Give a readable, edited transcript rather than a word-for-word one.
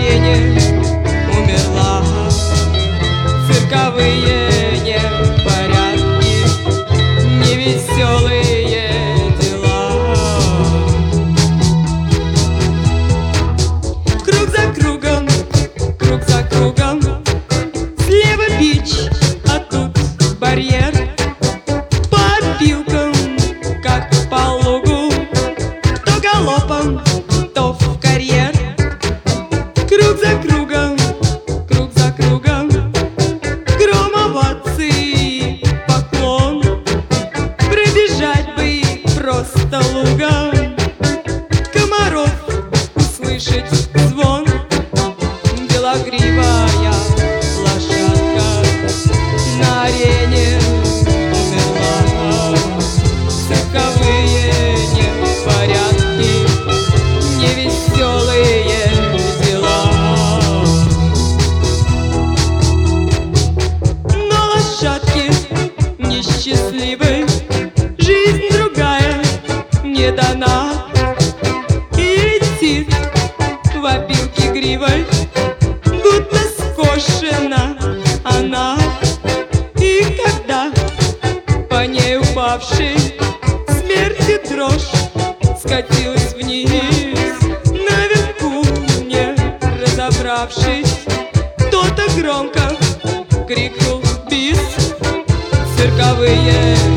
арене умерла. Цирковые непорядки, невеселые дела. Круг за кругом, слева бич, а тут барьер. По опилкам, как по лугу, то галопом, то в карьер. Круг за кругом, гром оваций, поклон. Пробежать бы просто лугом, комаров услышать звон. Белогривая лошадка на арене умерла. Цирковые непорядки, невеселые дела. Но лошадки несчастливы, жизнь другая не дана. И летит в опилке гривой, будто скошена она. И когда по ней упавший смерти дрожь скатилась вниз, наверху не разобравшись, кто-то громко крикнул бис. Цирковые